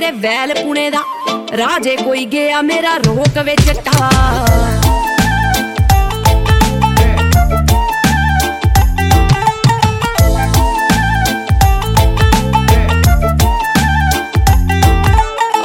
ਮੇਰੇ ਵੈਲ ਪੁਣੇ ਦਾ ਰਾਜੇ ਕੋਈ ਗਿਆ ਮੇਰਾ ਰੋਕ ਵੇ ਜੱਟਾ।